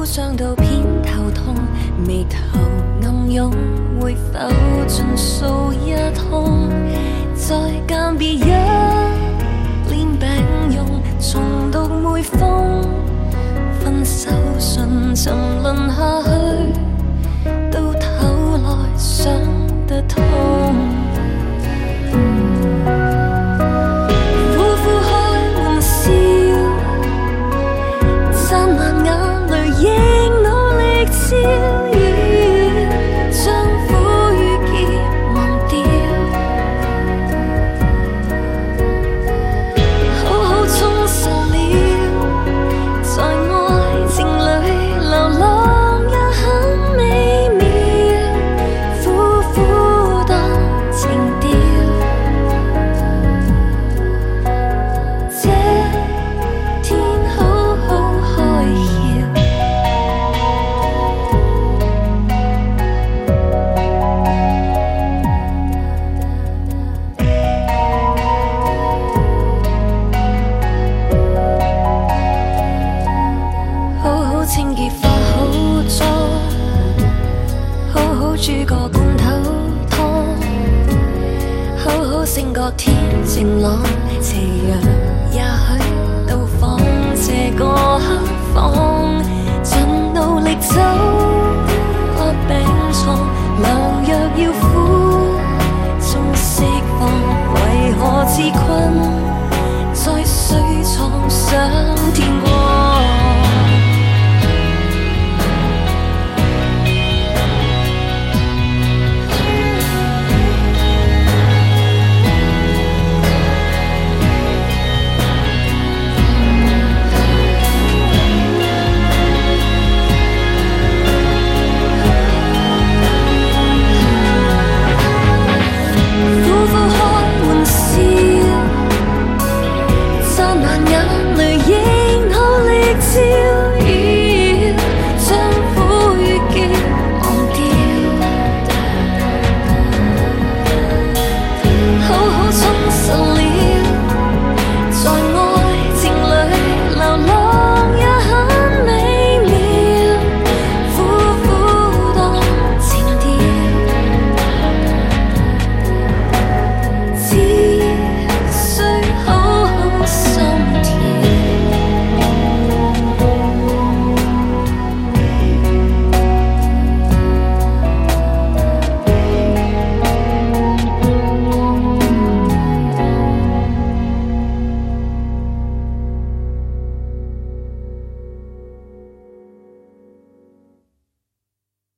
伤到偏頭痛，眉頭暗湧，會否盡數一空？再鑑別一臉病容，重讀每封分手信，沉淪下去，到頭來想得通。苦苦開玩笑，燦爛眼淚仍努力照耀，將苦與澀忘掉，好好充實了，在愛情裏流浪也很美妙，苦苦當情調，這天好好開竅。好好清潔化好妝，好好煮個罐頭湯，好好勝過天晴朗，斜陽也許到訪這個黑房。